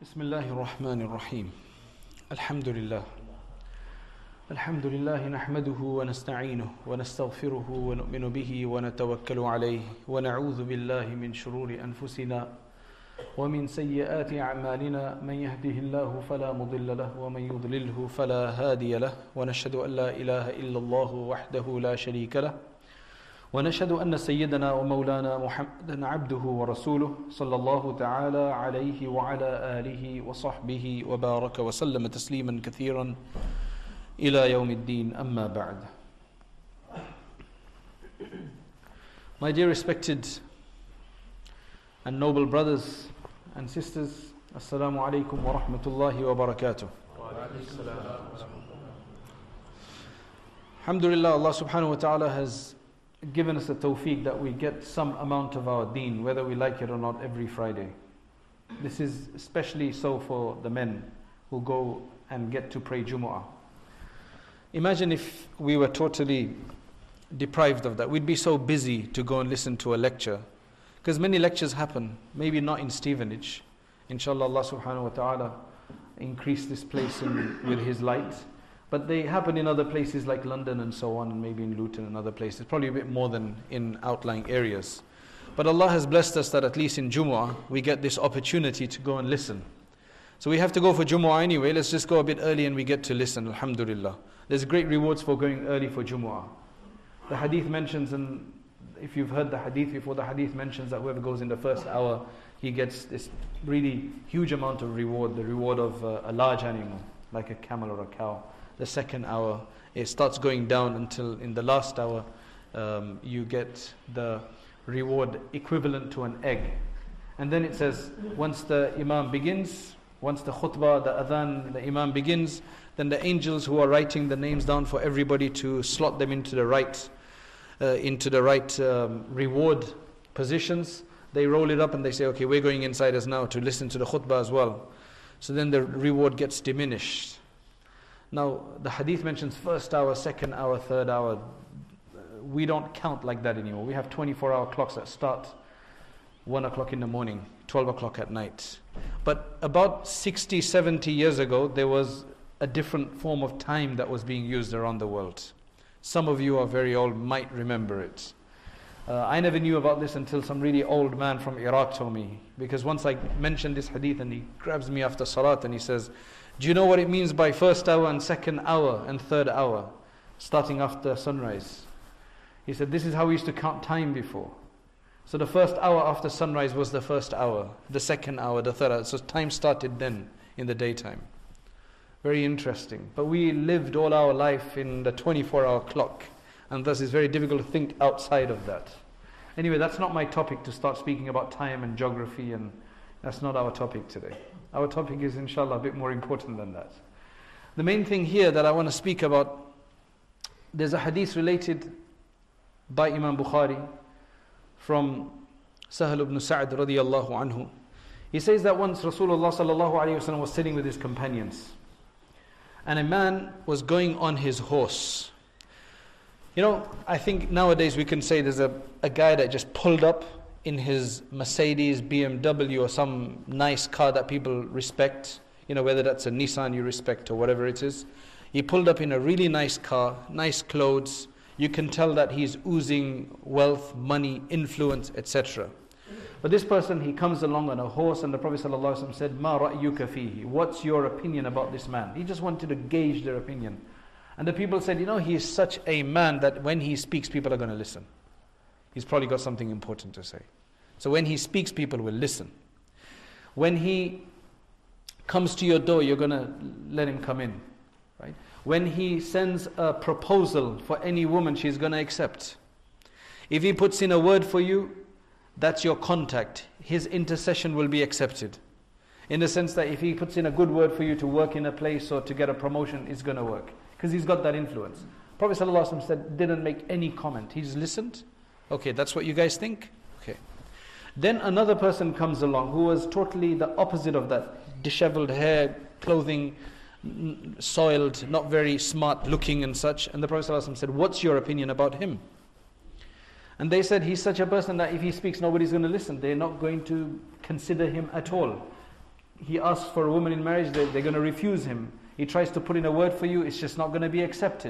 بسم الله الرحمن الرحيم الحمد لله نحمده ونستعينه ونستغفره ونؤمن به ونتوكل عليه ونعوذ بالله من شرور أنفسنا ومن سيئات أعمالنا من يهده الله فلا مضل له ومن يضلله فلا هادي له ونشهد أن لا إله إلا الله وحده لا شريك له ونشهد أن سيدنا ومولانا محمدا عبده ورسوله صلى الله تعالى عليه وعلى آله وصحبه وبارك وسلم تسليما كثيرا إلى يوم الدين أما بعد. My dear respected and noble brothers and sisters, Assalamu alaikum wa rahmatullahi wa barakatuh. Alhamdulillah, Allah subhanahu wa ta'ala has given us a tawfiq that we get some amount of our deen, whether we like it or not, every Friday. This is especially so for the men who go and get to pray Jumu'ah. Imagine if we were totally deprived of that. We'd be so busy to go and listen to a lecture. Because many lectures happen, maybe not in Stevenage. Inshallah, Allah subhanahu wa ta'ala increase this place with His light. But they happen in other places like London and so on, and maybe in Luton and other places. Probably a bit more than in outlying areas. But Allah has blessed us that at least in Jumu'ah, we get this opportunity to go and listen. So we have to go for Jumu'ah anyway. Let's just go a bit early and we get to listen, alhamdulillah. There's great rewards for going early for Jumu'ah. The hadith mentions, and if you've heard the hadith before, the hadith mentions that whoever goes in the first hour, he gets this really huge amount of reward, the reward of a large animal, like a camel or a cow. The second hour, it starts going down until in the last hour, you get the reward equivalent to an egg. And then it says, once the imam begins, once the khutbah, the adhan, the imam begins, then the angels who are writing the names down for everybody to slot them into the right reward positions, they roll it up and they say, okay, we're going inside us now to listen to the khutbah as well. So then the reward gets diminished. Now, the hadith mentions first hour, second hour, third hour. We don't count like that anymore. We have 24-hour clocks that start 1 o'clock in the morning, 12 o'clock at night. But about 60, 70 years ago, there was a different form of time that was being used around the world. Some of you are very old, might remember it. I never knew about this until some really old man from Iraq told me. Because once I mentioned this hadith and he grabs me after salat and he says, do you know what it means by first hour and second hour and third hour, starting after sunrise? He said, this is how we used to count time before. So the first hour after sunrise was the first hour, the second hour, the third hour. So time started then in the daytime. Very interesting. But we lived all our life in the 24-hour clock, and thus it's very difficult to think outside of that. Anyway, that's not my topic to start speaking about time and geography, and that's not our topic today. Our topic is, inshallah, a bit more important than that. The main thing here that I want to speak about, there's a hadith related by Imam Bukhari from Sahal ibn Sa'd radiyallahu anhu. He says that once Rasulullah sallallahu alayhi wasallam was sitting with his companions, and a man was going on his horse. You know, I think nowadays we can say there's a guy that just pulled up in his Mercedes, BMW or some nice car that people respect, you know, whether that's a Nissan you respect or whatever it is. He pulled up in a really nice car, nice clothes. You can tell that he's oozing wealth, money, influence, etc. But this person, he comes along on a horse, and the Prophet ﷺ said, "Ma ra'yuka fihi?" What's your opinion about this man? He just wanted to gauge their opinion. And the people said, you know, he is such a man that when he speaks, people are going to listen. He's probably got something important to say. So when he speaks, people will listen. When he comes to your door, you're going to let him come in, right? When he sends a proposal for any woman, she's going to accept. If he puts in a word for you, that's your contact. His intercession will be accepted. In the sense that if he puts in a good word for you to work in a place or to get a promotion, it's going to work. Because he's got that influence. Prophet ﷺ said, didn't make any comment. He just listened. Okay, that's what you guys think? Okay. Then another person comes along who was totally the opposite of that. Disheveled hair, clothing soiled, not very smart looking and such. And the Prophet ﷺ said, what's your opinion about him? And they said, he's such a person that if he speaks, nobody's going to listen. They're not going to consider him at all. he asks for a woman in marriage, they're going to refuse him. He tries to put in a word for you, it's just not going to be accepted.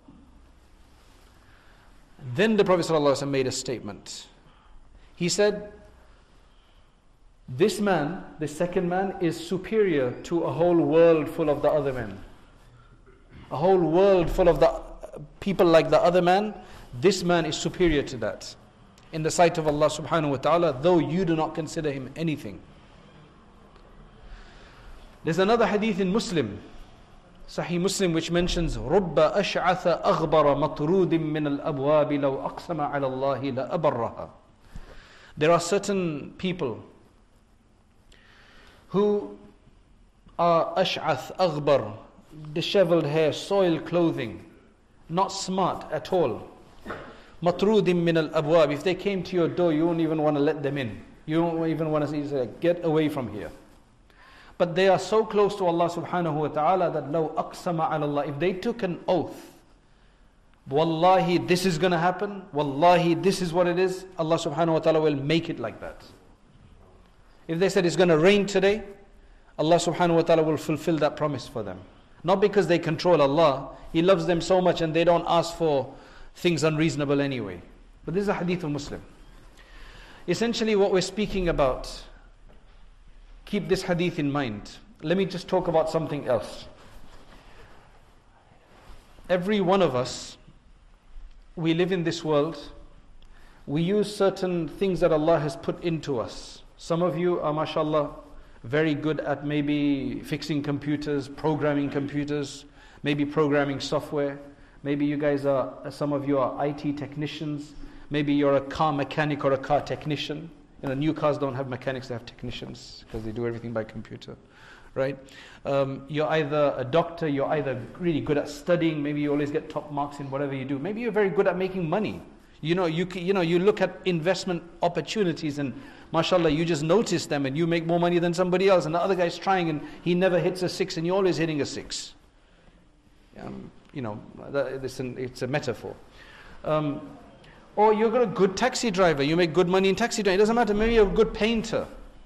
Then the Prophet ﷺ made a statement. He said, this man, the second man, is superior to a whole world full of the other men. A whole world full of the people like the other man, this man is superior to that in the sight of Allah subhanahu wa ta'ala, though you do not consider him anything. There's another hadith in Muslim, Sahih Muslim, which mentions رُبَّ أَشْعَثَ أَغْبَرَ مَطْرُودٍ مِّنَ الْأَبْوَابِ لَوْ أَقْسَمَ عَلَى اللَّهِ لَأَبَرَّهَا. There are certain people who are ash'ath, aghbar, disheveled hair, soiled clothing, not smart at all. Matrudim min al-abwab. If they came to your door, you won't even want to let them in. You don't even want to say, get away from here. But they are so close to Allah subhanahu wa ta'ala that law aqsama ala Allah. If they took an oath, wallahi this is going to happen, wallahi this is what it is, Allah subhanahu wa ta'ala will make it like that. If they said it's going to rain today, Allah subhanahu wa ta'ala will fulfill that promise for them. Not because they control Allah, He loves them so much and they don't ask for things unreasonable anyway. But this is a hadith of Muslim. Essentially what we're speaking about, keep this hadith in mind. Let me just talk about something else. Every one of us, we live in this world, we use certain things that Allah has put into us. Some of you are, mashallah, very good at maybe fixing computers, programming computers, maybe programming software. Maybe you guys are, some of you are IT technicians. Maybe you're a car mechanic or a car technician. You know, new cars don't have mechanics, they have technicians because they do everything by computer, right? You're either a doctor, you're either really good at studying, maybe you always get top marks in whatever you do. Maybe you're very good at making money. You look at investment opportunities and mashallah, you just notice them and you make more money than somebody else, and the other guy's trying and he never hits a 6 and you're always hitting a 6. It's a metaphor. Or you're a good taxi driver, you make good money in taxi driving. It doesn't matter, maybe you're a good painter.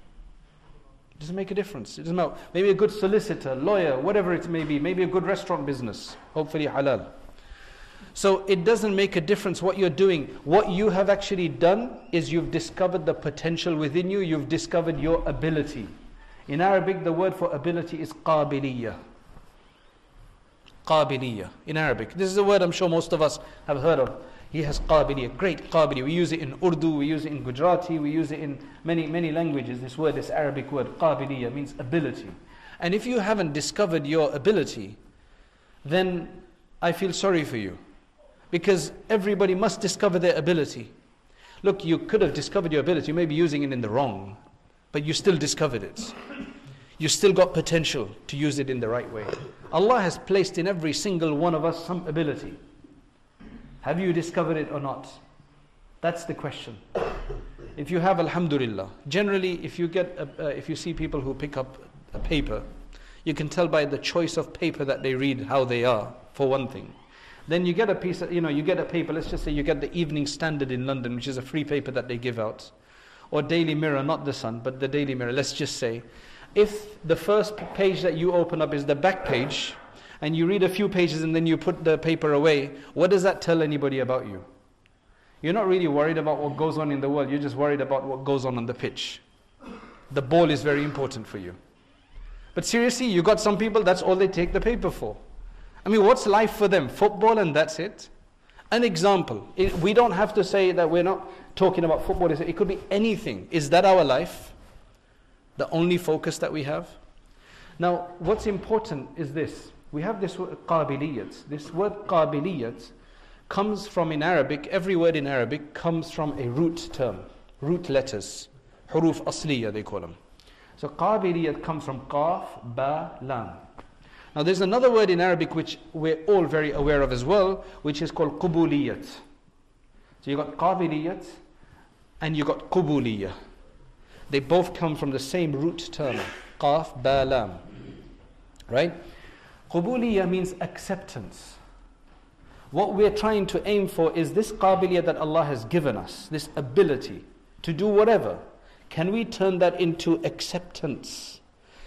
It doesn't make a difference. It doesn't matter. Maybe a good solicitor, lawyer, whatever it may be. Maybe a good restaurant business, hopefully halal. So it doesn't make a difference what you're doing. What you have actually done is you've discovered the potential within you, you've discovered your ability. In Arabic, the word for ability is qabiliyah. Qabiliyah, in Arabic. This is a word I'm sure most of us have heard of. He has qabiliyah, great qabiliyah. We use it in Urdu, we use it in Gujarati, we use it in many languages. This word, this Arabic word, qabiliyah, means ability. And if you haven't discovered your ability, then I feel sorry for you. Because everybody must discover their ability. Look, you could have discovered your ability, you may be using it in the wrong, but you still discovered it. You still got potential to use it in the right way. Allah has placed in every single one of us some ability. Have you discovered it or not? That's the question. If you have, alhamdulillah. Generally, if you see people who pick up a paper, you can tell by the choice of paper that they read how they are, for one thing. Then you get a piece of, you get a paper, let's just say you get the Evening Standard in London, which is a free paper that they give out. Or Daily Mirror, not the Sun, but the Daily Mirror, let's just say. If the first page that you open up is the back page, and you read a few pages and then you put the paper away, what does that tell anybody about you? You're not really worried about what goes on in the world, you're just worried about what goes on the pitch. The ball is very important for you. But seriously, you got some people, that's all they take the paper for. I mean, what's life for them? Football and that's it? An example. We don't have to say that we're not talking about football. It could be anything. Is that our life? The only focus that we have? Now, what's important is this. We have this word qabiliyat. This word qabiliyat comes from, in Arabic, every word in Arabic comes from a root term. Root letters. Huruf asliya, they call them. So qabiliyat comes from qaf, ba, lam. Now there's another word in Arabic which we're all very aware of as well, which is called qubuliyat. So you got qabiliyat and you got qubuliyah. They both come from the same root term, qaf, ba, lam. Right? Qubuliyah means acceptance. What we're trying to aim for is this qabiliyah that Allah has given us, this ability to do whatever. Can we turn that into acceptance?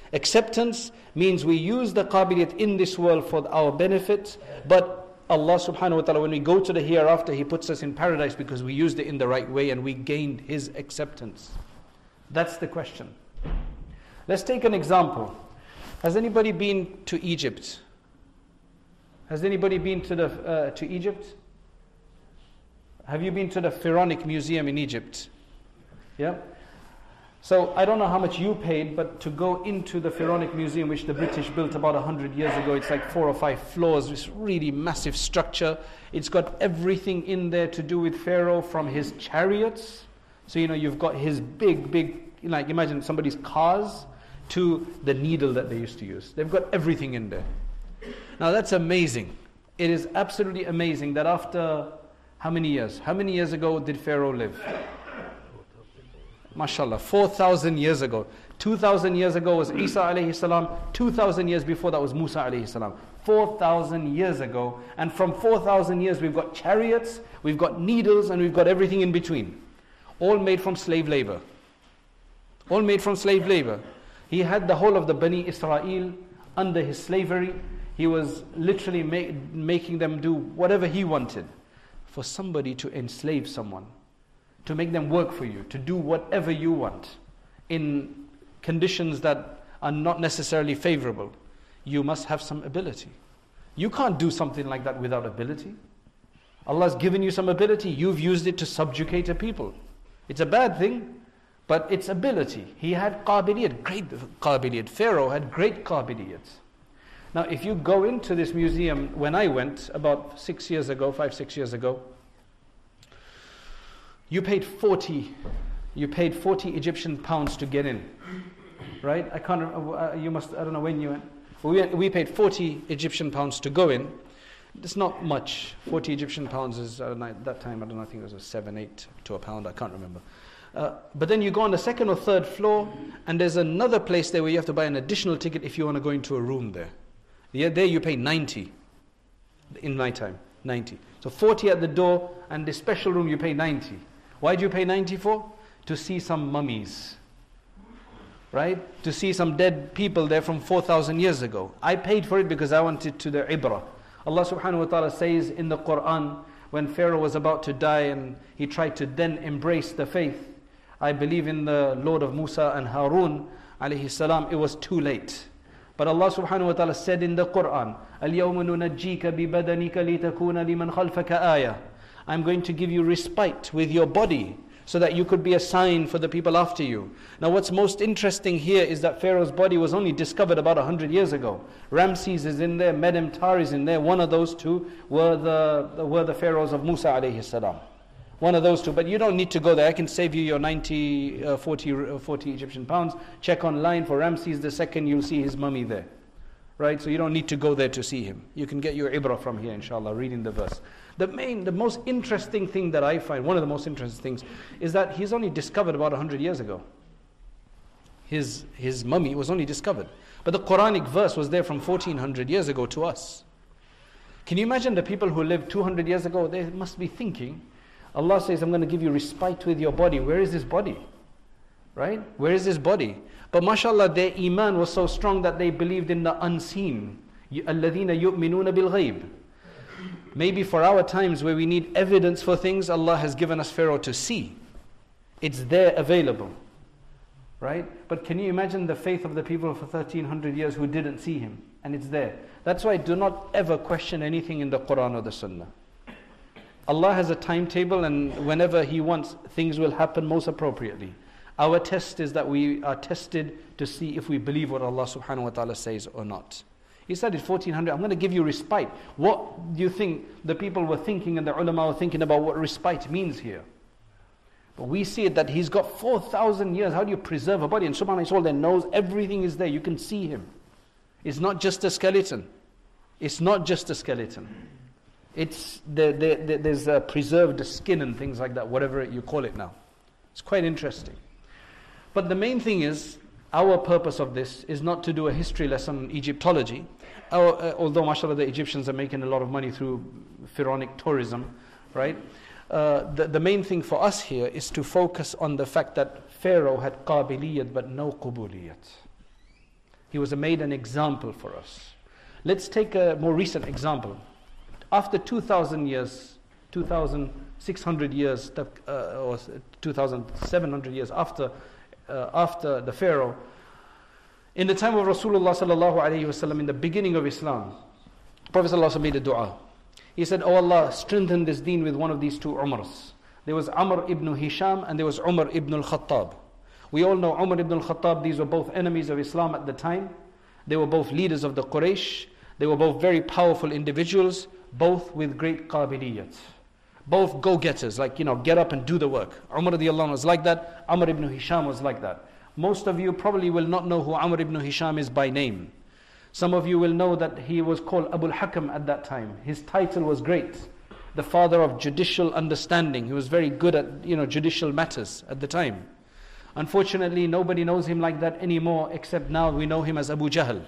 Acceptance means we use the qabiliyat in this world for our benefit, but Allah subhanahu wa ta'ala, when we go to the hereafter, He puts us in paradise because we used it in the right way and we gained His acceptance. That's the question. Let's take an example. Has anybody been to Egypt? Has anybody been to Egypt? Have you been to the Pharaonic Museum in Egypt? Yeah? So I don't know how much you paid, but to go into the Pharaonic Museum, which the British built about 100 years ago, it's like 4 or 5 floors, this really massive structure. It's got everything in there to do with Pharaoh, from his chariots. So you've got his big, like imagine somebody's cars, to the needle that they used to use. They've got everything in there. Now that's amazing. It is absolutely amazing that after how many years? How many years ago did Pharaoh live? MashaAllah, 4,000 years ago. 2,000 years ago was Isa alayhi salam. 2,000 years before that was Musa alayhi salam. 4,000 years ago. And from 4,000 years we've got chariots, we've got needles, and we've got everything in between. All made from slave labor. All made from slave labor. He had the whole of the Bani Israel under his slavery. He was literally making them do whatever he wanted. For somebody to enslave someone, to make them work for you, to do whatever you want in conditions that are not necessarily favorable, you must have some ability. You can't do something like that without ability. Allah's given you some ability, you've used it to subjugate a people. It's a bad thing, but it's ability. He had qabiliyat, great qabiliyat. Pharaoh had great qabiliyat. Now if you go into this museum, when I went about 6 years ago, 5-6 years ago, you paid 40 Egyptian pounds to get in, right? I can't. I don't know when you went. We paid 40 Egyptian pounds to go in. It's not much. 40 Egyptian pounds is at that time. I don't know. I think it was 7-8 to a pound. I can't remember. But then you go on the second or third floor, and there's another place there where you have to buy an additional ticket if you want to go into a room there. There you pay 90. In my time, 90. So 40 at the door, and the special room you pay 90. Why do you pay 90 for? To see some mummies. Right? To see some dead people there from 4,000 years ago. I paid for it because I wanted to the ibrah. Allah subhanahu wa ta'ala says in the Quran, when Pharaoh was about to die and he tried to then embrace the faith, I believe in the Lord of Musa and Harun alayhi salam, it was too late. But Allah subhanahu wa ta'ala said in the Quran, الْيَوْمَ نُنَجِّيكَ بِبَدَنِكَ لِتَكُونَ لِمَنْ خَلْفَكَ آيَةً. I'm going to give you respite with your body so that you could be a sign for the people after you. Now what's most interesting here is that Pharaoh's body was only discovered about 100 years ago. Ramses is in there, Medem Tar is in there. One of those two were the pharaohs of Musa alayhi salam. One of those two. But you don't need to go there. I can save you your 40 Egyptian pounds. Check online for Ramses II, you'll see his mummy there. Right? So you don't need to go there to see him. You can get your ibrah from here, inshallah, reading the verse. The most interesting thing that I find, one of the most interesting things, is that he's only discovered about 100 years ago. His mummy was only discovered. But the Quranic verse was there from 1400 years ago to us. Can you imagine the people who lived 200 years ago? They must be thinking, Allah says, I'm going to give you respite with your body. Where is this body? Right? Where is this body? But mashallah, their iman was so strong that they believed in the unseen. الَّذِينَ يُؤْمِنُونَ بِالْغَيْبِ. Maybe for our times where we need evidence for things, Allah has given us Pharaoh to see. It's there available. Right? But can you imagine the faith of the people for 1300 years who didn't see him? And it's there. That's why do not ever question anything in the Quran or the Sunnah. Allah has a timetable, and whenever He wants, things will happen most appropriately. Our test is that we are tested to see if we believe what Allah subhanahu wa ta'ala says or not. He said in 1400, I'm going to give you respite. What do you think the people were thinking and the ulama were thinking about what respite means here? But we see it that he's got 4,000 years. How do you preserve a body? And subhanAllah, it's all there, knows everything is there. You can see him. It's not just a skeleton. It's not just a skeleton. It's there's preserved skin and things like that, whatever you call it now. It's quite interesting. But the main thing is, our purpose of this is not to do a history lesson on Egyptology. Although, mashallah, the Egyptians are making a lot of money through pharaonic tourism, right? The main thing for us here is to focus on the fact that Pharaoh had qabiliyat but no qubuliyat. He was made an example for us. Let's take a more recent example. After 2,000 years, 2,600 years, or 2,700 years after the Pharaoh, in the time of Rasulullah sallallahu alaihi wasallam, in the beginning of Islam, Prophet sallallahu alaihi wasallam made a dua. He said, "Oh Allah, strengthen this deen with one of these two Umars." There was Amr ibn Hisham and there was Umar ibn al-Khattab. We all know Umar ibn al-Khattab, these were both enemies of Islam at the time. They were both leaders of the Quraysh. They were both very powerful individuals, both with great qabiliyat. Both go-getters, like, get up and do the work. Umar radiallahu anhu was like that. Amr ibn Hisham was like that. Most of you probably will not know who Amr ibn Hisham is by name. Some of you will know that he was called Abu al-Hakam at that time. His title was great. The father of judicial understanding. He was very good at, judicial matters at the time. Unfortunately, nobody knows him like that anymore, except now we know him as Abu Jahl.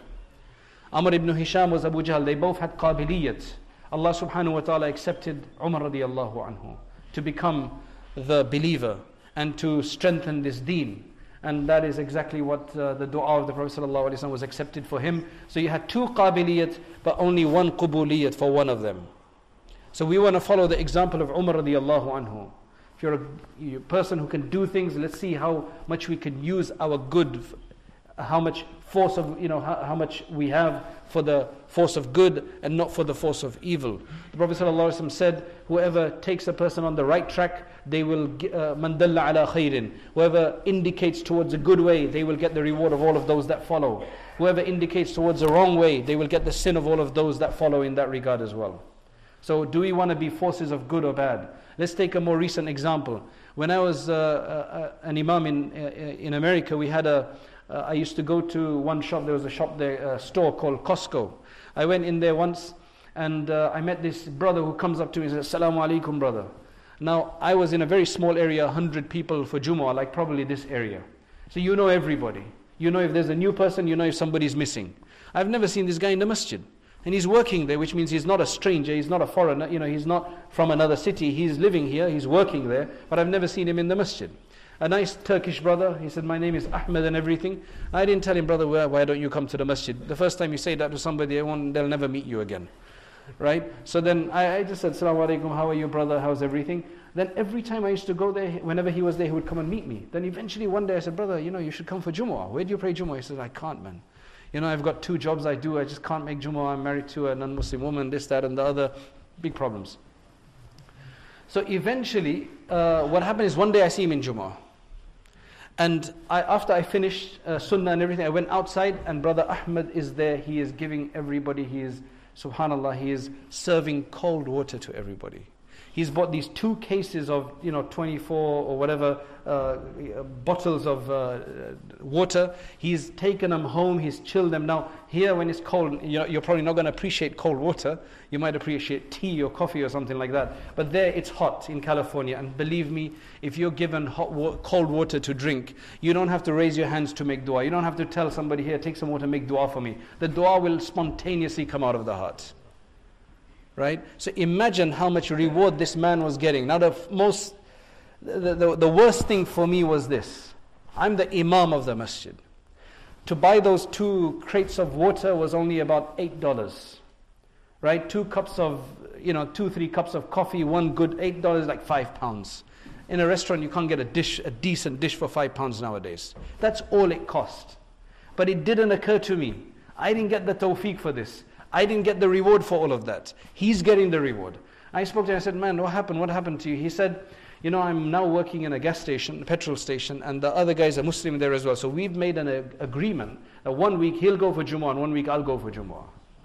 Amr ibn Hisham was Abu Jahl. They both had qabiliyat. Allah subhanahu wa ta'ala accepted Umar radiallahu anhu to become the believer and to strengthen this deen. And that is exactly what the dua of the Prophet sallallahu alaihi wasallam was accepted for him. So you had two qabiliyat, but only one qubuliyat for one of them. So we want to follow the example of Umar radiallahu anhu. If you're a person who can do things, let's see how much we can use our good, how much force of, how much we have for the force of good and not for the force of evil. The Prophet ﷺ said, whoever takes a person on the right track, they will, man dalla ala khairin. Whoever indicates towards a good way, they will get the reward of all of those that follow. Whoever indicates towards a wrong way, they will get the sin of all of those that follow in that regard as well. So do we want to be forces of good or bad? Let's take a more recent example. When I was an imam in America, we had I used to go to one shop. There was a shop there, a store called Costco. I went in there once and I met this brother who comes up to me and says, "Assalamu alaikum, brother." Now, I was in a very small area, 100 people for Jumu'ah, like probably this area. So you know everybody. You know if there's a new person, you know if somebody's missing. I've never seen this guy in the masjid. And he's working there, which means he's not a stranger, he's not a foreigner, he's not from another city, he's living here, he's working there, but I've never seen him in the masjid. A nice Turkish brother, he said, "My name is Ahmed," and everything. I didn't tell him, "Brother, why don't you come to the masjid?" The first time you say that to somebody, they'll never meet you again. Right? So then I just said, "Assalamu alaikum, how are you, brother, how's everything?" Then every time I used to go there, whenever he was there, he would come and meet me. Then eventually one day I said, "Brother, you should come for Jumu'ah. Where do you pray Jumu'ah?" He said, "I can't, man. I've got 2 jobs I do, I just can't make Jumu'ah, I'm married to a non-Muslim woman, this, that and the other." Big problems. So eventually, what happened is one day I see him in Jumu'ah. And after I finished Sunnah and everything, I went outside and Brother Ahmed is there. He is giving everybody, subhanAllah, he is serving cold water to everybody. He's bought these 2 cases of, 24 or whatever bottles of water. He's taken them home, he's chilled them. Now, here when it's cold, you're probably not going to appreciate cold water. You might appreciate tea or coffee or something like that. But there it's hot in California. And believe me, if you're given cold water to drink, you don't have to raise your hands to make dua. You don't have to tell somebody, "Here, take some water, make dua for me." The dua will spontaneously come out of the heart. Right? So imagine how much reward this man was getting. Now the worst thing for me was this. I'm the imam of the masjid. To buy those 2 crates of water was only about $8. Right? 2 cups of, 2-3 cups of coffee, one good $8, like £5. In a restaurant you can't get a decent dish for £5 nowadays. That's all it cost. But it didn't occur to me. I didn't get the tawfiq for this. I didn't get the reward for all of that. He's getting the reward. I spoke to him, I said, "Man, what happened? What happened to you?" He said, "I'm now working in a gas station, a petrol station, and the other guy's a Muslim there as well. So we've made an agreement that 1 week he'll go for Jumu'ah and 1 week I'll go for Jumu'ah."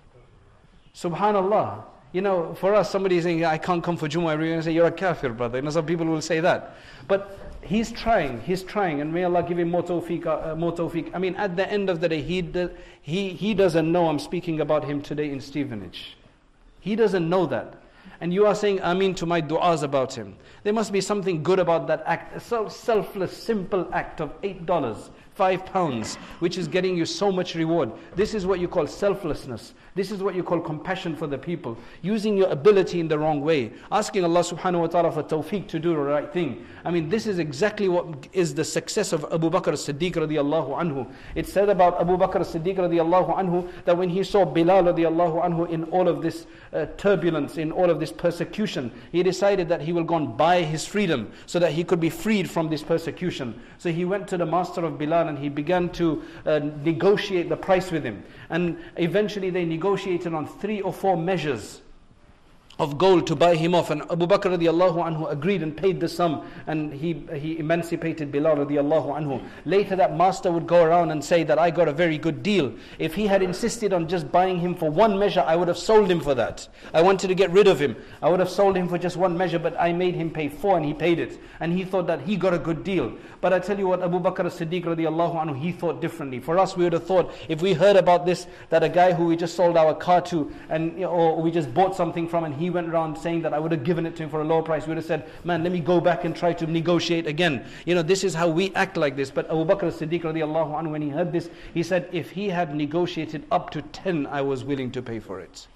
Subhanallah. For us, somebody saying, "I can't come for Jumu'ah," everyone's going to say, "You're a kafir, brother." Some people will say that. But he's trying, and may Allah give him more tawfiq. I mean, at the end of the day, he doesn't know I'm speaking about him today in Stevenage. He doesn't know that. And you are saying Ameen to my du'as about him. There must be something good about that act. A selfless, simple act of $8 £5, which is getting you so much reward. This is what you call selflessness. This is what you call compassion for the people. Using your ability in the wrong way. Asking Allah subhanahu wa ta'ala for tawfiq to do the right thing. I mean, this is exactly what is the success of Abu Bakr as-Siddiq radiallahu anhu. It said about Abu Bakr as-Siddiq radiallahu anhu that when he saw Bilal radiallahu anhu in all of this turbulence, in all of this persecution, he decided that he will go and buy his freedom so that he could be freed from this persecution. So he went to the master of Bilal and he began to negotiate the price with him. And eventually they negotiated on 3 or 4 measures of gold to buy him off, and Abu Bakr radiallahu anhu agreed and paid the sum, and he emancipated Bilal radiallahu anhu. Later that master would go around and say that I got a very good deal. If he had insisted on just buying him for 1 measure, I would have sold him for that. I wanted to get rid of him. I would have sold him for just 1 measure, but I made him pay 4 and he paid it. And he thought that he got a good deal. But I tell you what, Abu Bakr as-Siddiq radiallahu anhu, he thought differently. For us, we would have thought, if we heard about this, that a guy who we just sold our car to, and or we just bought something from, and he went around saying that I would have given it to him for a lower price, we would have said, man, let me go back and try to negotiate again. This is how we act like this. But Abu Bakr as-Siddiq radiallahu anhu, when he heard this, he said, if he had negotiated up to 10, I was willing to pay for it.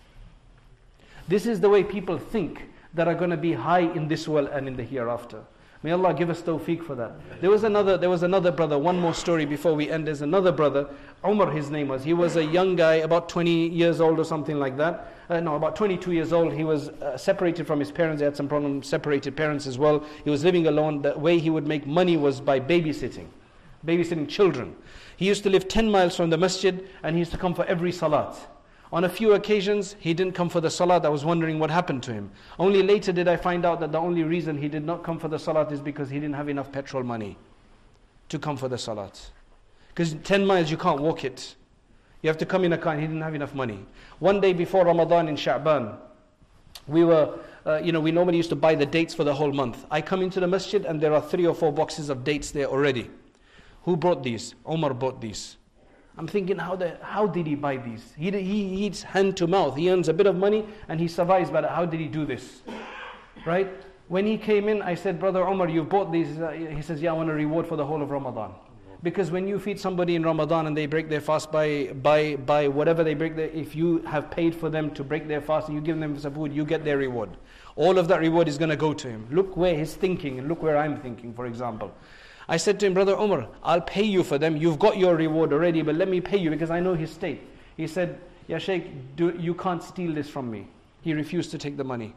This is the way people think that are going to be high in this world and in the hereafter. May Allah give us tawfiq for that. There was another brother, one more story before we end. There's another brother, Umar his name was. He was a young guy, about 20 years old or something like that. About 22 years old. He was separated from his parents. He had some problems, separated parents as well. He was living alone. The way he would make money was by babysitting children. He used to live 10 miles from the masjid, and he used to come for every salat. On a few occasions, he didn't come for the salat. I was wondering what happened to him. Only later did I find out that the only reason he did not come for the salat is because he didn't have enough petrol money to come for the salat. Because 10 miles, you can't walk it. You have to come in a car, and he didn't have enough money. One day before Ramadan in Sha'ban, we normally used to buy the dates for the whole month. I come into the masjid, and there are 3 or 4 boxes of dates there already. Who brought these? Umar bought these. I'm thinking, how did he buy these? He eats hand to mouth. He earns a bit of money and he survives by that. How did he do this? Right? When he came in, I said, Brother Umar, you bought these. He says, yeah, I want a reward for the whole of Ramadan. Because when you feed somebody in Ramadan and they break their fast by whatever they break, if you have paid for them to break their fast and you give them some food, you get their reward. All of that reward is going to go to him. Look where he's thinking and look where I'm thinking, for example. I said to him, Brother Umar, I'll pay you for them. You've got your reward already, but let me pay you because I know his state. He said, Ya Shaykh, you can't steal this from me. He refused to take the money.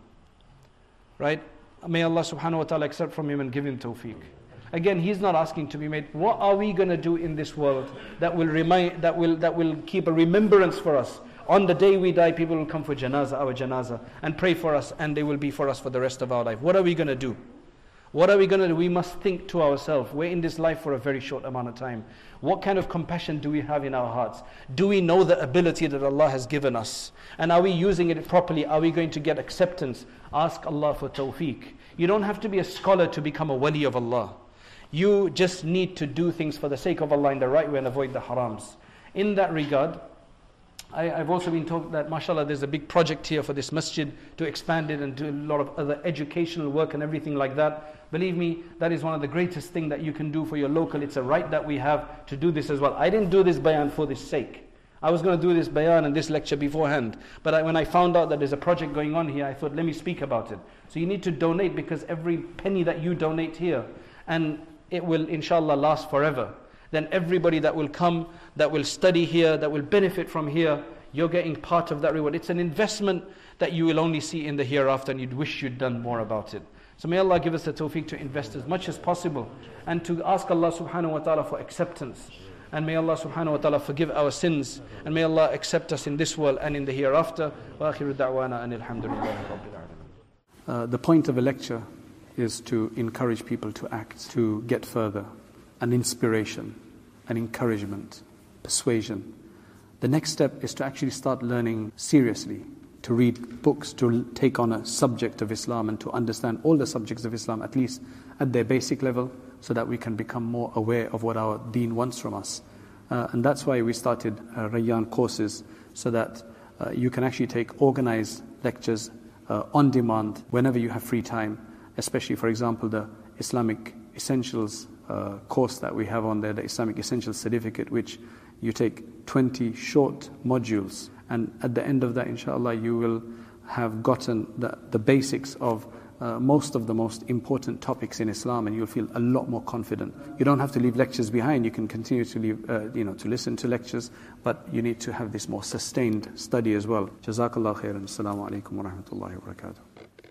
Right? May Allah subhanahu wa ta'ala accept from him and give him tawfiq. Again, he's not asking to be made. What are we going to do in this world that will keep a remembrance for us? On the day we die, people will come for our janazah, and pray for us, and they will be for us for the rest of our life. What are we going to do? What are we going to do? We must think to ourselves, we're in this life for a very short amount of time. What kind of compassion do we have in our hearts? Do we know the ability that Allah has given us? And are we using it properly? Are we going to get acceptance? Ask Allah for tawfiq. You don't have to be a scholar to become a wali of Allah. You just need to do things for the sake of Allah in the right way and avoid the harams. In that regard, I've also been told that, mashallah, there's a big project here for this masjid to expand it and do a lot of other educational work and everything like that. Believe me, that is one of the greatest things that you can do for your local. It's a right that we have to do this as well. I didn't do this bayan for this sake. I was going to do this bayan and this lecture beforehand. But when I found out that there's a project going on here, I thought, let me speak about it. So you need to donate, because every penny that you donate here, and it will inshallah last forever. Then everybody that will come, that will study here, that will benefit from here, you're getting part of that reward. It's an investment that you will only see in the hereafter, and you'd wish you'd done more about it. So may Allah give us the tawfiq to invest as much as possible, and to ask Allah subhanahu wa ta'ala for acceptance. And may Allah subhanahu wa ta'ala forgive our sins, and may Allah accept us in this world and in the hereafter. Wa akhiru da'wana anil hamdulillahi rabbil alamin. The point of a lecture is to encourage people to act, to get further. An inspiration, an encouragement, persuasion. The next step is to actually start learning seriously, to read books, to take on a subject of Islam and to understand all the subjects of Islam, at least at their basic level, so that we can become more aware of what our deen wants from us. And that's why we started Rayyan courses, so that you can actually take organized lectures on demand whenever you have free time, especially, for example, the Islamic Essentials course that we have on there, the Islamic Essentials Certificate, which you take 20 short modules, and at the end of that, inshallah, you will have gotten the basics of most of the most important topics in Islam, and you'll feel a lot more confident. You don't have to leave lectures behind. You can continue to leave, to listen to lectures, but you need to have this more sustained study as well. Jazakallah khairan. Assalamu alaikum wa rahmatullahi wa barakatuh.